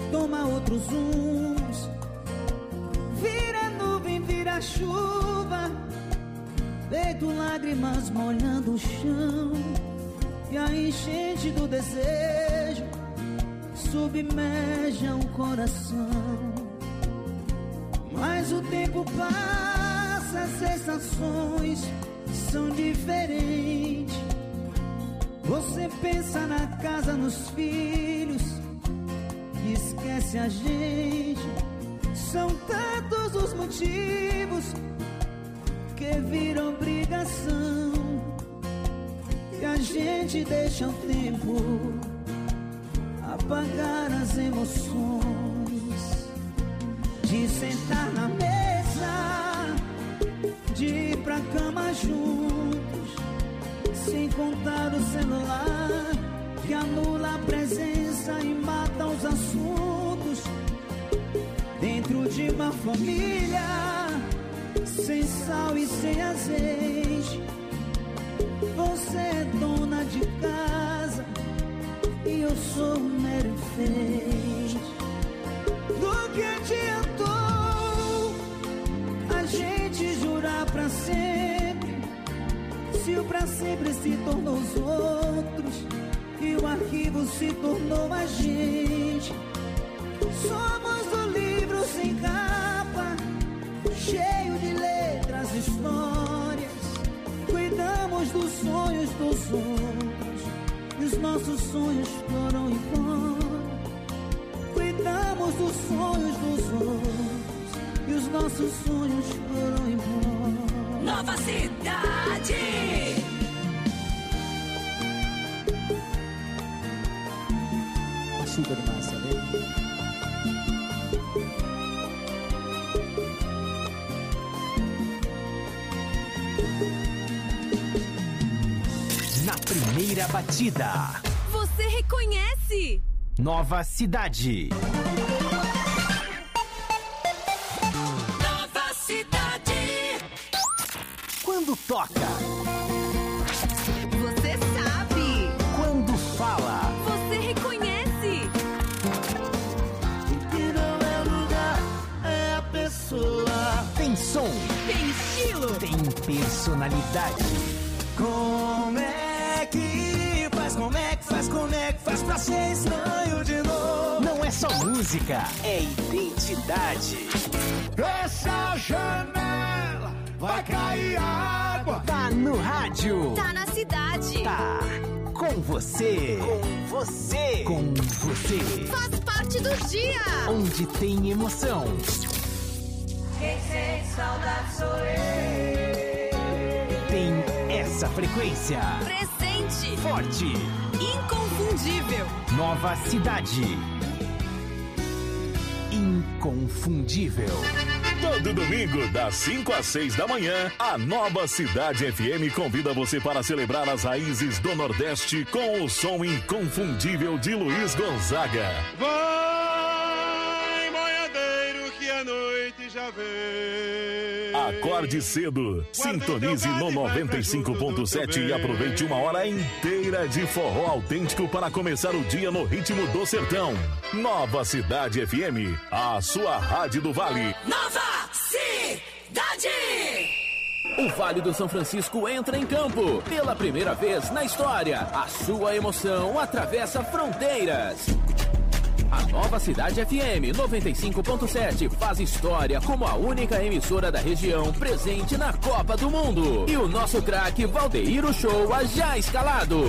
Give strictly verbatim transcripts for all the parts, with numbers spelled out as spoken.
toma outros rumos. Vira nuvem, vira chuva, feito lágrimas molhando o chão. E a enchente do desejo submerge o coração. Mas o tempo passa, as sensações são diferentes. Você pensa na casa, nos filhos, e esquece a gente. São tantos os motivos que viram obrigação, e a gente deixa o tempo apagar as emoções. De sentar na mesa, de ir pra cama juntos, sem contar o celular que anula a presença e mata os assuntos. Dentro de uma família, sem sal e sem azeite, você é dona de casa e eu sou um mero enfeite. Do que adiantou a gente jurar pra sempre, se o pra sempre se tornou os outros e o arquivo se tornou a gente? Somos do livro sem capa, cheio de letras e histórias. Cuidamos dos sonhos dos outros e os nossos sonhos foram embora. Cuidamos dos sonhos dos outros e os nossos sonhos foram embora. Nova Cidade. Açúcar de massa, né? Na primeira batida, você reconhece? Nova Cidade. Nova Cidade. Quando toca, você sabe. quando fala, Você reconhece. O que não é lugar, é a pessoa. tem som, Tem estilo. tem personalidade. Como é que faz, como é que faz, como é que faz pra ser estranho de novo? Não é só música, é identidade. Essa janela vai cair água. Tá no rádio, Tá na cidade. tá com você, com você, com você. Faz parte do dia. Onde tem emoção, Quem sente saudade sou eu. tem essa frequência. Presente. Forte, Inconfundível. Nova Cidade. Inconfundível. Todo domingo, das cinco às seis da manhã, a Nova Cidade F M convida você para celebrar as raízes do Nordeste com o som inconfundível de Luiz Gonzaga. Vai, boiadeiro, que a noite já vem. Acorde cedo, sintonize no noventa e cinco ponto sete e aproveite uma hora inteira de forró autêntico para começar o dia no ritmo do sertão. Nova Cidade F M, a sua rádio do Vale. Nova Cidade. O Vale do São Francisco entra em campo. Pela primeira vez na história, a sua emoção atravessa fronteiras. A Nova Cidade F M noventa e cinco ponto sete faz história como a única emissora da região presente na Copa do Mundo. E o nosso craque Valdeir Uchoa já escalado.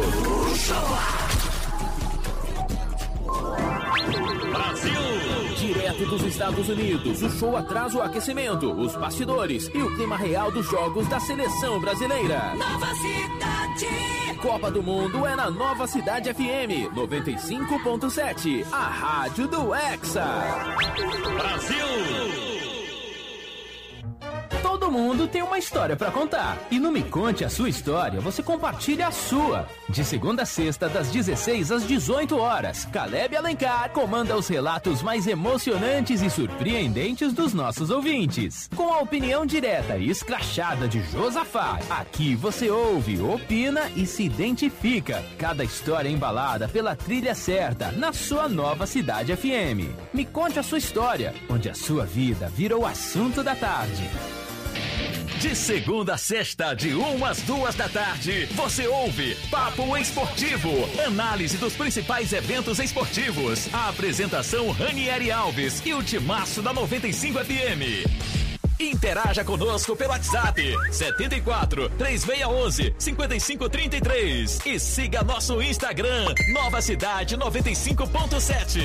Brasil! Direto dos Estados Unidos, o show traz o aquecimento, os bastidores e o clima real dos jogos da seleção brasileira. Nova Cidade. Copa do Mundo é na Nova Cidade F M noventa e cinco ponto sete, a rádio do Hexa. Brasil! Todo Todo mundo tem uma história pra contar. E no Me Conte a Sua História, você compartilha a sua. De segunda a sexta, das dezesseis às dezoito horas, Caleb Alencar comanda os relatos mais emocionantes e surpreendentes dos nossos ouvintes. Com a opinião direta e escrachada de Josafá, aqui você ouve, opina e se identifica. Cada história embalada pela trilha certa, na sua Nova Cidade F M. Me Conte a Sua História, onde a sua vida vira o assunto da tarde. De segunda a sexta, de uma às duas da tarde, você ouve Papo Esportivo, análise dos principais eventos esportivos. A apresentação Ranieri Alves e o timaço da noventa e cinco F M. Interaja conosco pelo WhatsApp setenta e quatro, três seis um, cinco cinco três três e siga nosso Instagram Nova Cidade noventa e cinco ponto sete.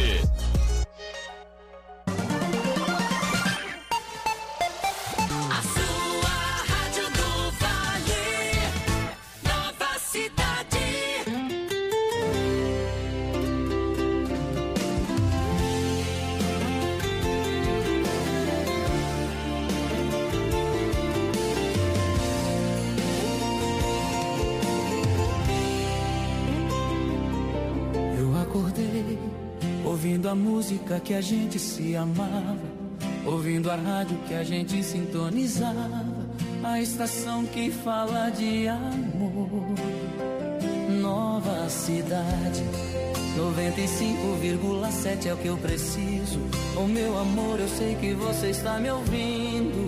Ouvindo a música que a gente se amava, ouvindo a rádio que a gente sintonizava, a estação que fala de amor. Nova Cidade noventa e cinco vírgula sete é o que eu preciso. Oh meu amor, eu sei que você está me ouvindo.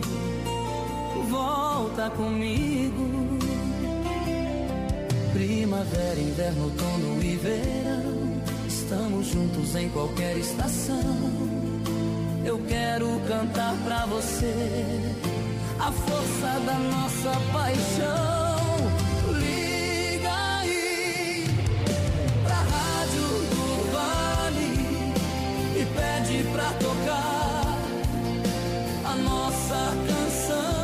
Volta comigo. Primavera, inverno, outono e verão, estamos juntos em qualquer estação. Eu quero cantar pra você a força da nossa paixão. Liga aí pra Rádio do Vale e pede pra tocar a nossa canção.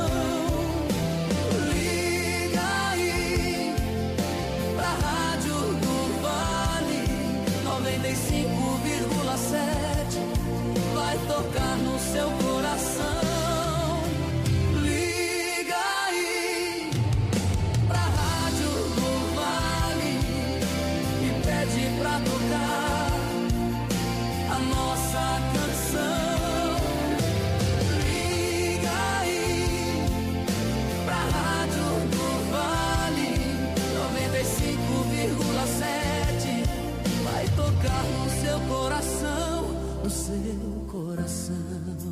Liga aí pra Rádio do Vale noventa e cinco vírgula sete, vai tocar no seu coração. Liga aí pra Rádio do Vale e pede pra tocar a nossa canção. Liga aí pra Rádio do Vale noventa e cinco vírgula sete, vai tocar no seu coração, no seu coração.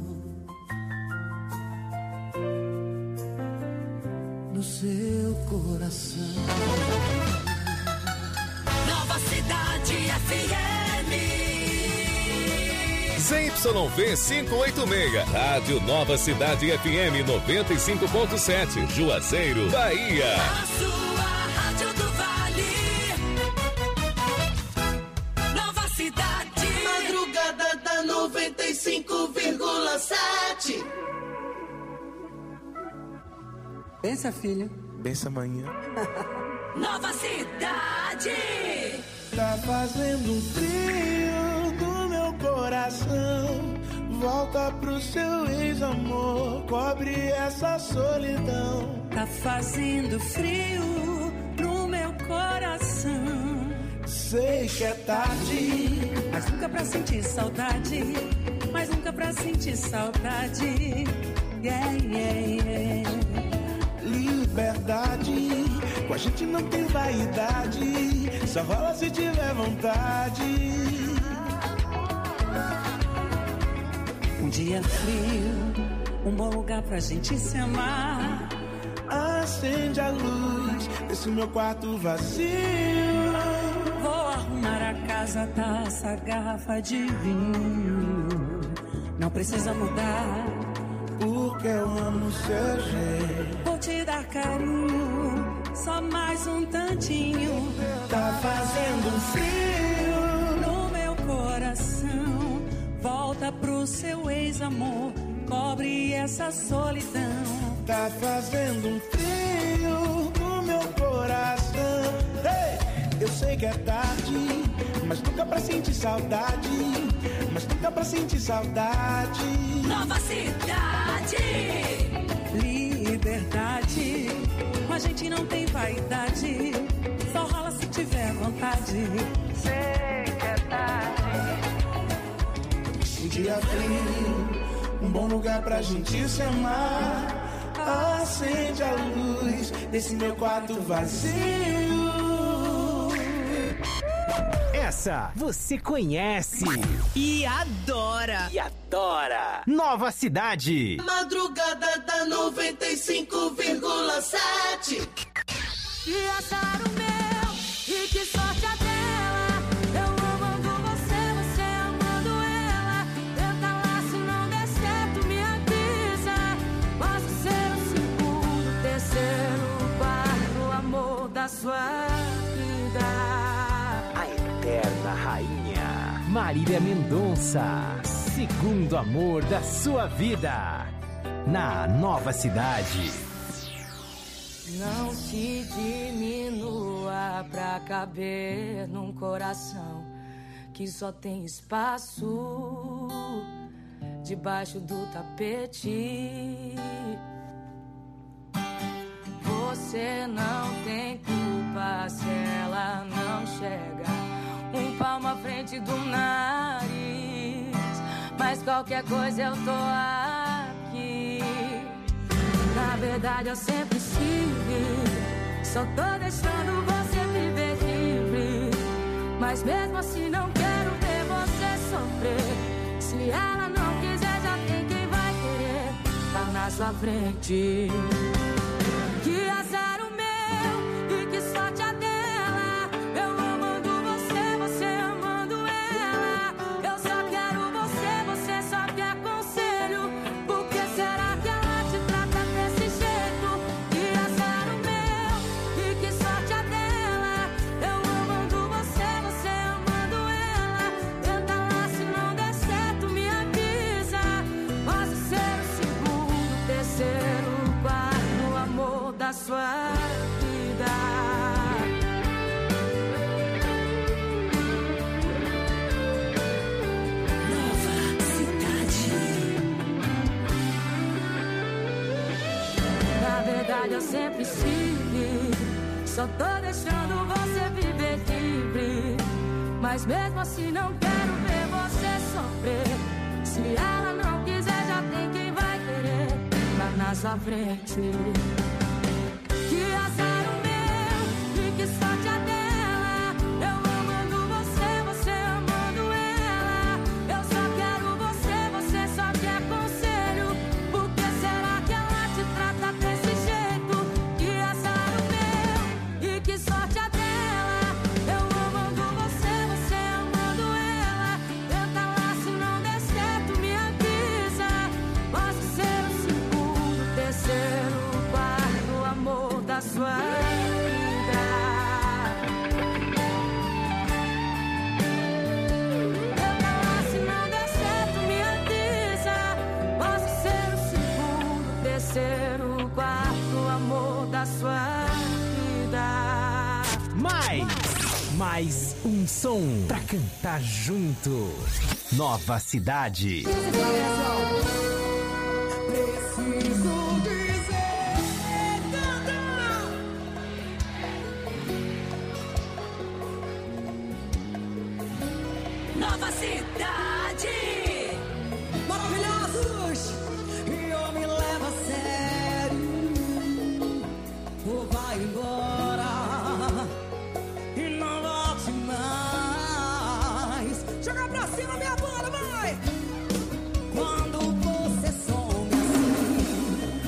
No seu coração. Nova Cidade F M. Z Y V quinhentos e oitenta e seis, Rádio Nova Cidade F M noventa e cinco ponto sete, Juazeiro, Bahia. A sua Rádio do Vale. Nova Cidade. Madrugada da noventa e cinco vírgula sete. Pensa, filho. Bença amanhã. Nova Cidade. Tá fazendo um frio no meu coração. Volta pro seu ex-amor, cobre essa solidão. Tá fazendo frio no meu coração. Sei que é tarde, Mas nunca pra sentir saudade. Mas nunca pra sentir saudade. Yeah, yeah, yeah. liberdade. Com a gente não tem vaidade, só rola se tiver vontade. Um dia frio, um bom lugar pra gente se amar. Acende a luz desse meu quarto vazio. Vou arrumar a casa, taça, garrafa de vinho. Não precisa mudar, porque eu amo seu jeito. vou te dar carinho, só mais um tantinho. Tá fazendo frio no meu coração. Volta pro seu ex-amor, cobre essa solidão. Tá fazendo um frio no meu coração. Hey! Eu sei que é tarde, mas nunca pra sentir saudade. Mas nunca pra sentir saudade. Nova Cidade. Liga liberdade. A gente não tem vaidade, só rola se tiver vontade. Sei que é tarde. Um dia frio, um bom lugar pra gente se amar. Acende a luz desse meu quarto vazio. Essa você conhece e adora. E adora. Nova Cidade. Madrugada da noventa e cinco vírgula sete. E azar o meu, e que sorte a dela. Eu amando você, você amando ela. Tenta lá, se não der certo, me avisa. Posso ser o segundo, terceiro, quarto amor da sua vida. A eterna rainha Marília Mendonça. Segundo amor da sua vida. Na Nova Cidade. Não se diminua pra caber num coração que só tem espaço debaixo do tapete. Você não tem culpa se ela não chega um palmo à frente do nariz. Mas qualquer coisa eu tô aqui. Na verdade eu sempre estive, só tô deixando você viver livre. Mas mesmo assim não quero ver você sofrer. Se ela não quiser já tem quem vai querer. Tá na sua frente. Que azar o meu e que sorte a dela. Eu amando você, você amando ela. Eu só quero você, você só quer conselho. Por que será que ela te trata desse jeito? Que azar o meu e que sorte a dela. Eu amando você, você amando ela. Tenta lá, se não der certo, me avisa. Posso ser o segundo, terceiro, quarto amor da sua vida. Nova Cidade. Na verdade eu sempre estive, só tô deixando você viver livre. Mas mesmo assim não quero ver você sofrer. Se ela não quiser já tem quem vai querer. Tá na sua frente. Que azar o meu e que sorte a dela. Eu amando você, você amando ela. Eu só quero você, você só quer conselho. Por que será que ela te trata desse jeito? Que azar o meu e que sorte a dela. Eu amando você, você amando ela. Tenta lá, se não der certo, me avisa. Posso ser o segundo, terceiro, quarto amor da sua vida. Tenta lá, se não der certo, me avisa. Posso ser o segundo, terceiro, quarto amor da sua vida. Mais, mais um som pra cantar junto. Nova Cidade. Preciso dizer, Nova Cidade. maravilhosos, e eu me levo a sério. Ou vai embora e não volte mais. Joga pra cima, minha banda, vai! Quando você some assim,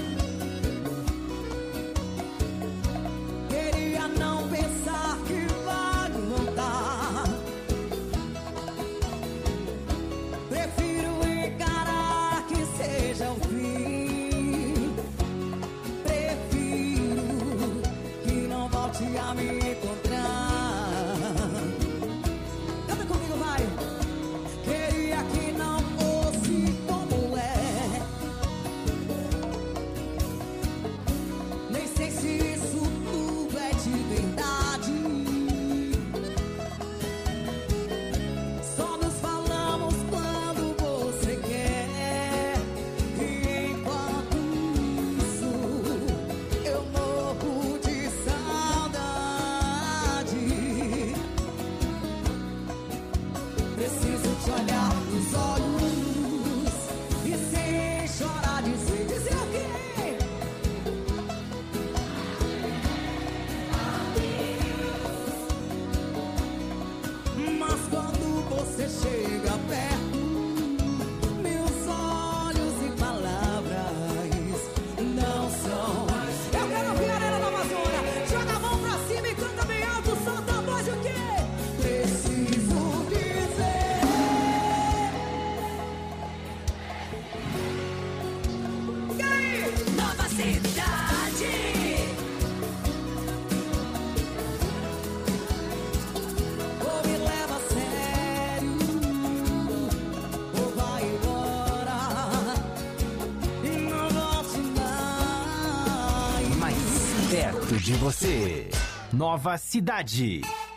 de você. Nova Cidade.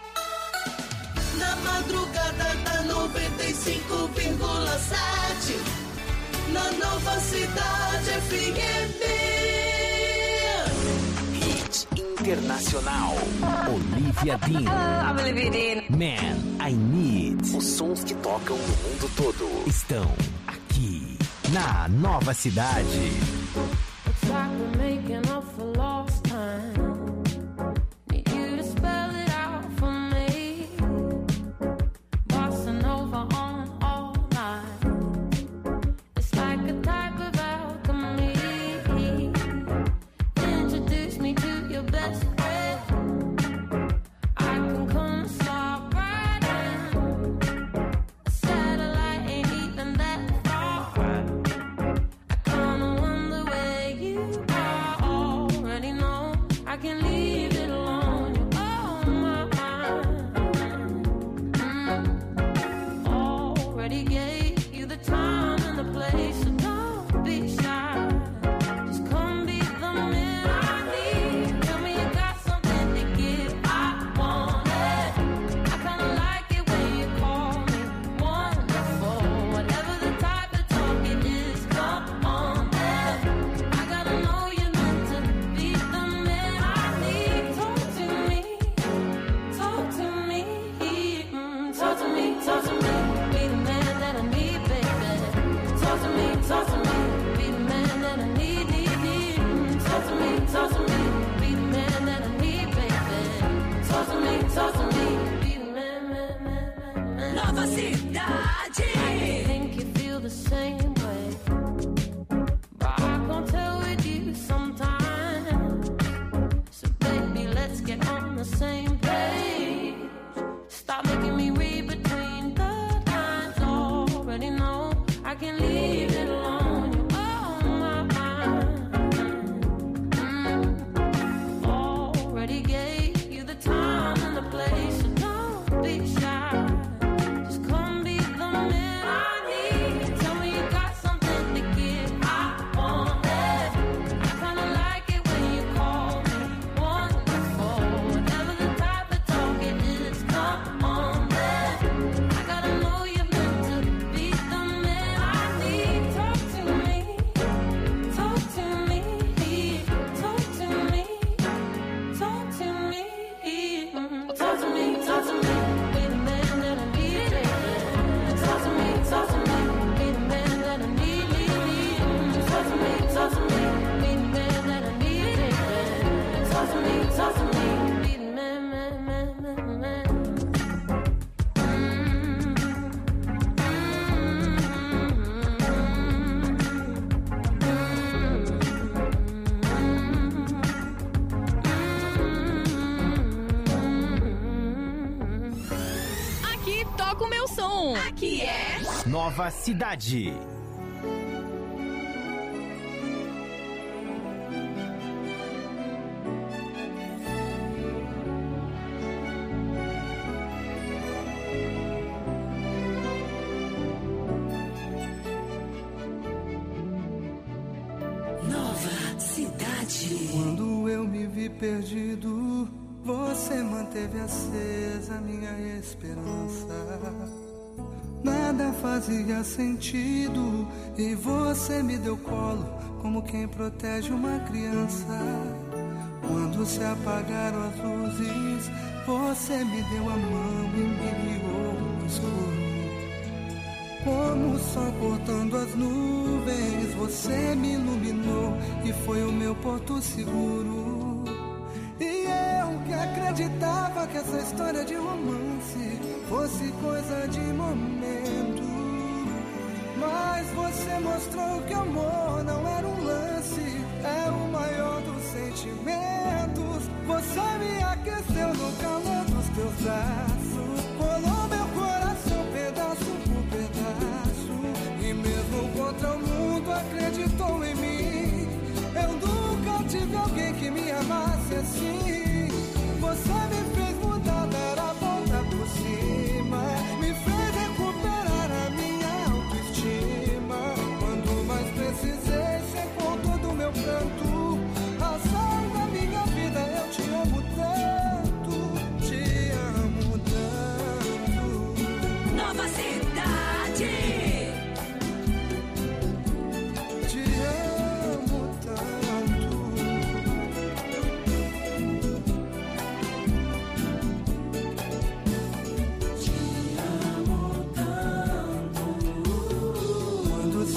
Na madrugada da noventa e cinco vírgula sete, na Nova Cidade F M. Hit internacional. Olivia Dean. Man, I Need. Os sons que tocam no mundo todo estão aqui na Nova Cidade. Looks like we're making up for lost time. Need you to spell it out for me. Bossing over on all night. It's like a type of alchemy. Introduce me to your best friend. I can come stop right now. A satellite ain't even that far. I kinda wonder where you are. Already know I can leave it alone. You're on my mind. Mm. Already gave you the time and the place, so don't be shy. Just come be the man I need. Tell me you got something to give. I want it. I kinda like it when you call me wonderful. Whatever the type of talk it is, come on then. I gotta know you're meant to be the man I need. Talk to me, talk to me, mm, talk to me, talk to me. Be the man that I need, baby. Talk to me, talk to me. Be the man that I need, need, need. Mm, talk to me, talk to me. Be the man that I need, baby. Talk to me, talk to me. Be the man, man, man, man, man. Nova Cidade. I think you feel the same way, but I can't tell with you sometimes. So baby, let's get on the same page. Stop making me read between the lines. Already know I can leave it alone. You're on my mind. Mm. Already gave you the time and the place, so don't be shy. Just come be the man I need. Tell me you got something to give. I want it. I kinda like it when you call me wonderful. Whatever the type of talk it is, come on then. I gotta know you're meant to be the man I need. Talk to me, talk to me, talk to me, talk to me, mm, talk to me, talk to me. Be the man that I need, baby. Talk to me, talk to me. Be the man that I need, need, need. Mm, talk to me, talk to me. Be the man that I need, baby. Talk to me, talk to me. Be the man, man, man, man, man. Aqui toca o meu som. Aqui é Nova Cidade. Nova Cidade. Quando eu me vi perdido, você manteve acesa minha esperança. Nada fazia sentido e você me deu colo como quem protege uma criança. Quando se apagaram as luzes, você me deu a mão e me guiou no escuro. Como o sol cortando as nuvens, você me iluminou e foi o meu porto seguro. E eu que acreditava que essa história de romance fosse coisa de momento, mas você mostrou que amor não era um lance, é o maior dos sentimentos. Você me aqueceu no calor dos teus braços, colou meu coração pedaço por pedaço, e mesmo contra o mundo acreditou em mim. Eu nunca tive alguém que me amasse assim. Você me fez mudar, dar a volta por cima, me fez recuperar a minha autoestima. Quando mais precisei, secou todo o meu pranto. A sal da minha vida eu te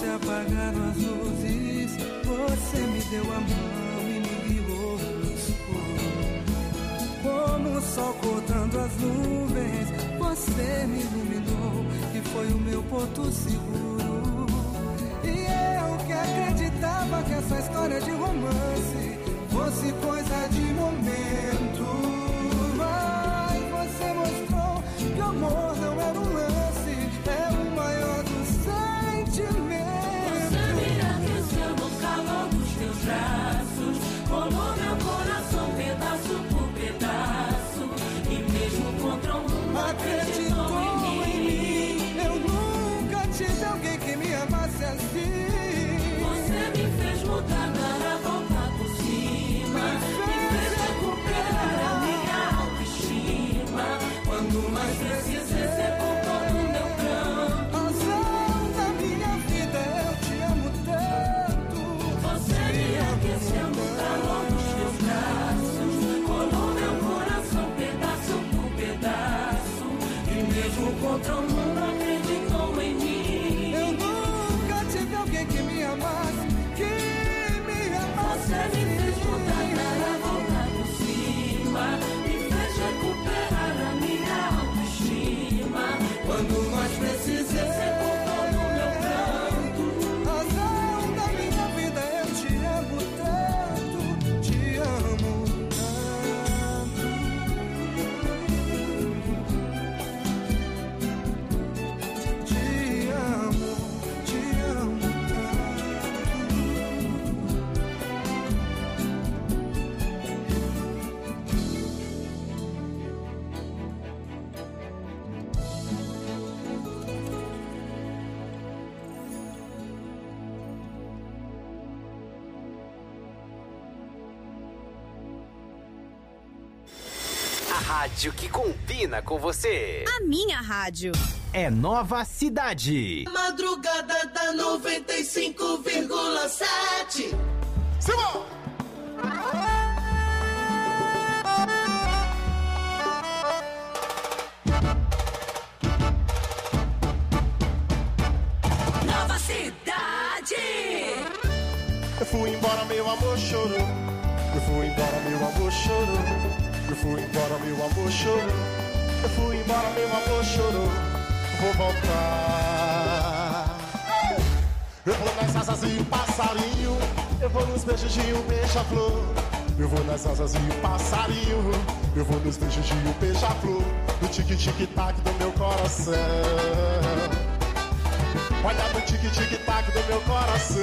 apagaram as luzes, você me deu a mão e me guiou no escuro. Como o sol cortando as nuvens, você me iluminou e foi o meu porto seguro. E eu que acreditava que essa história de romance fosse coisa de momento, mas você mostrou que o amor não era um lance, é o maior dos sentimentos. Você me aqueceu no calor dos teus braços, colou meu coração pedaço por pedaço, e mesmo contra o mundo acreditou em mim. Eu nunca tive alguém que me amasse assim. Você me fez mudar para voltar por cima, me fez recuperar a minha autoestima. Quando mais precisei, você contou no meu pranto. Razão da minha vida, eu te amo tanto. Você me aqueceu no calor dos teus braços, colou meu coração pedaço por pedaço, e mesmo contra o mundo acreditou em mim. Eu nunca tive alguém que me amasse, que me amasse. Você me fez mudar para voltar por cima, me fez recuperar a minha autoestima. Quando mais precisei, você contou no meu pranto. Razão da minha vida, eu te amo tanto, te amo tanto. Te amo, te amo A rádio que combina com você. A minha rádio. É Nova Cidade. Madrugada da noventa e cinco vírgula sete. Simão! Nova Cidade. Eu fui embora, meu amor chorou. Eu fui embora, meu amor chorou. Eu fui embora, meu amor chorou. Eu fui embora, meu amor chorou. Vou voltar. Eu vou nas asas e o passarinho. Eu vou nos beijos de um beija-flor. Eu vou nas asas e o passarinho. Eu vou nos beijos de um beija-flor. No tique-tique-tac do meu coração. Olha no tique-tique-tac do meu coração.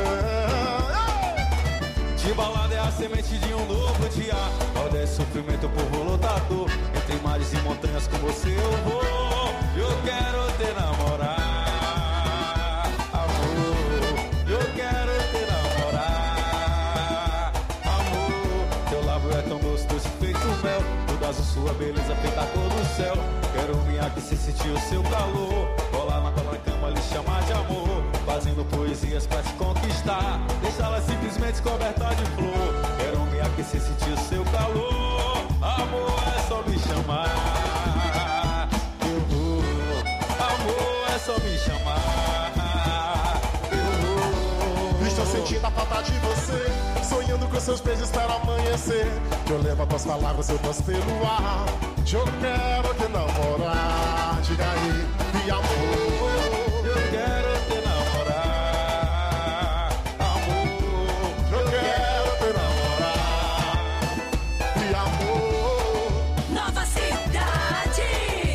De balada é a semente de um novo dia. Balda é sofrimento, povo lutador. Entre mares e montanhas com você eu vou. Eu quero te namorar, amor. Eu quero te namorar, amor. Teu lábio é tão doce, doce feito mel. Toda azul, sua beleza feita a cor do céu. Quero me aquecer, sentir o seu calor. Colar na tua cama, lhe chamar de amor. Fazendo poesias pra te conquistar. Deixá-la simplesmente coberta de flor. Quero me aquecer, sentir o seu calor. Amor, é só me chamar. Eu vou. Amor, é só me chamar. Eu vou. Estou sentindo a falta de você. Sonhando com seus beijos para amanhecer. Eu levo as tuas palavras, eu posso pelo ar. Eu quero te namorar. Diga aí, e amor. Eu quero te namorar, amor. Eu quero te namorar, e amor. Nova Cidade.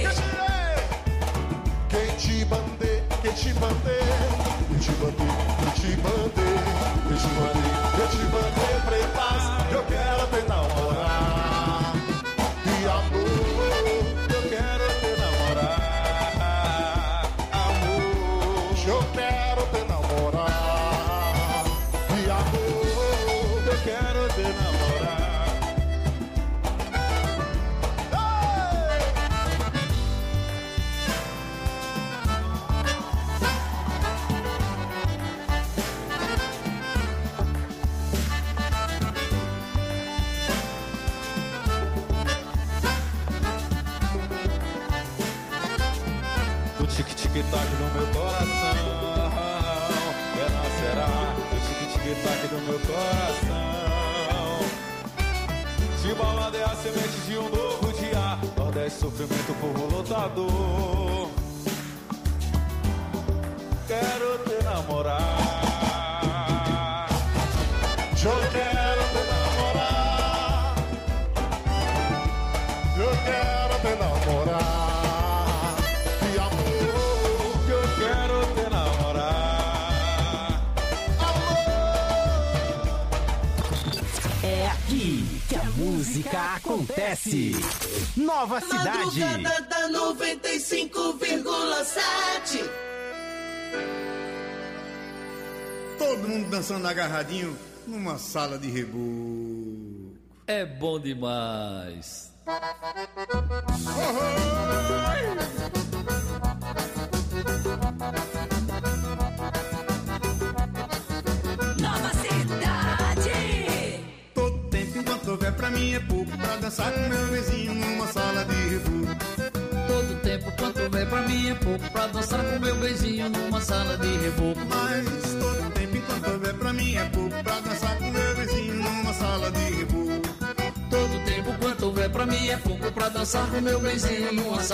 Quem te bandei, quem te bandei, quem te bandei, quem te bandei, quem te bandei, quem te bandei pretas. Eu quero te namorar, e amor. Eu quero te namorar, amor. Eu quero te namorar, e amor. Eu quero te namorar. tic-tac no meu coração. ataque do meu coração. Se balada é a semente de um novo dia, Nordeste sofrimento, povo lutador. Quero te namorar, eu quero te namorar, eu quero te namorar, de amor, eu quero te namorar. É aqui que a música acontece. Nova Cidade. Madrugada da noventa e cinco vírgula sete. Todo mundo dançando agarradinho numa sala de reboco. É bom demais. Nova Cidade. Todo tempo enquanto houver pra mim é pouco pra dançar com meu vizinho numa sala de reboco. Todo tempo quanto houver pra mim é pouco pra dançar com meu beijinho numa sala de reboco. Mas todo tempo enquanto houver pra mim é pouco pra dançar com meu vizinho numa sala de reboco. Todo tempo quanto houver pra mim é pouco pra dançar com meu beijinho numa sala